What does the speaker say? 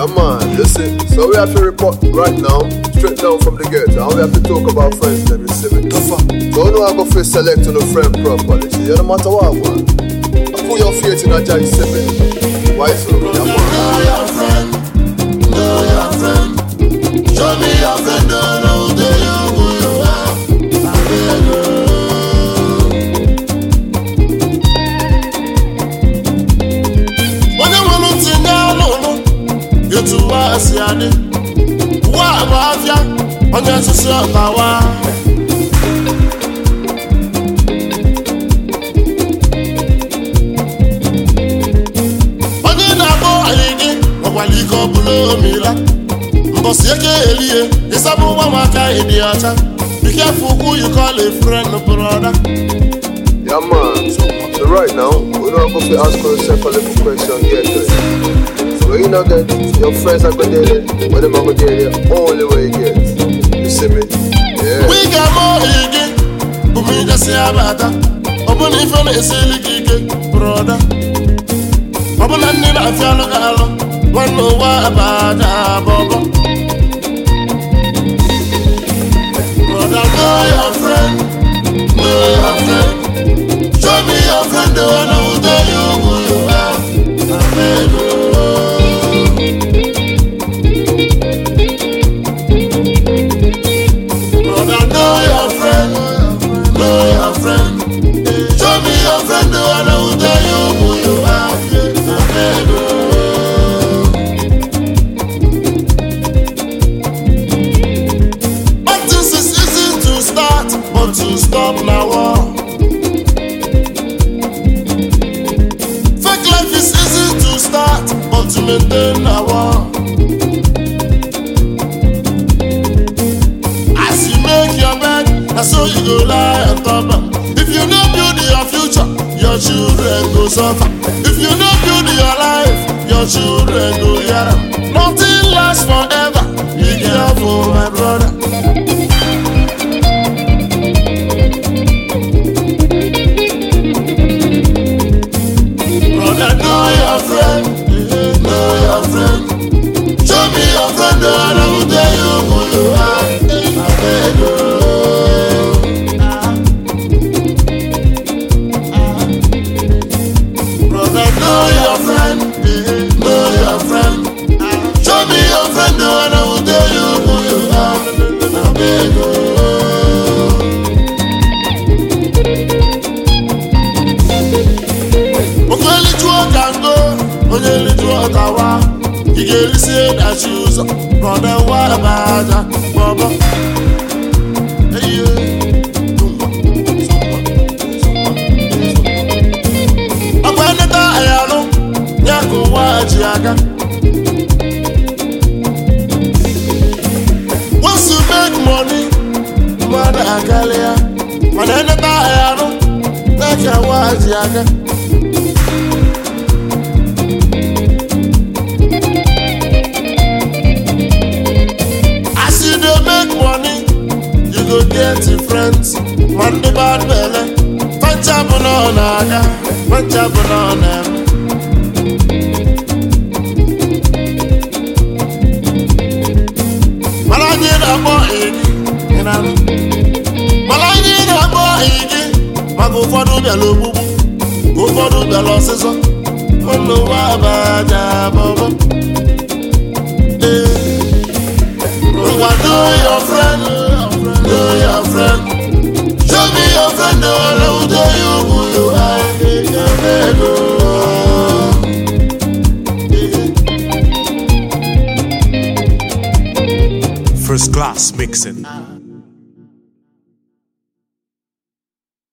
Yeah man, listen, so we have to report right now, straight down from the gate, and we have to talk about friends then, you see me? So no I go for select on a friend properly, see, no matter what man. I put your faith in a Jah, you see me? Why so? Yeah man. Know your friend, show me your friend, don't know who you are. To us, Yadi. What about ya? On your sister, Kawa. On your nabo, Aligi, Waliko below Mila. Bosieke Elie, is a Maka idiota. Be careful who you call a friend or brother. Yeah, man. So right now, we don't have to ask yourself a little question yet. So you know that your friends are going to do it, but them are going to do it only way you get. You see me? Yeah. We got more again, but we just say about that. Open if you want to see the brother. Open and then I feel like I want to know about that, Bobo. Brother, know your friend, show me your friend, the one who tell you who you are. Amen. Brother, know your friend. Show me your friend, the one who tell you who you are. Amen. But this is easy to start, but to stop now. But to maintain our as you make your bed, that's how you go lie on top. If you don't build your future, your children go suffer. If you don't build your life, your children go yara. Nothing lasts forever. Be careful, my brother. Brother, know your friend. Show me your friend, the one who tell you who you are. Brother, know your friend. Show me your friend, the one who tell you who you are. Okweli chuo can go, onyeli chuo kawa. You get to say that shoes, brother, what about that, Baba? Hey, I'm going to die, I know. Yaku, what you got? Once you make money, mother, I call ya. But then the die, I know. That's what you got. Get your friends, one the bad belly, punch up on Naga, punch up on them. Malay a boy, Mago for the Lubu, go for the losses. Oh no, Wabada, Bobo. Know your friend. Know your friend. Show me your friend, the one who tell you who you are. First class mixing.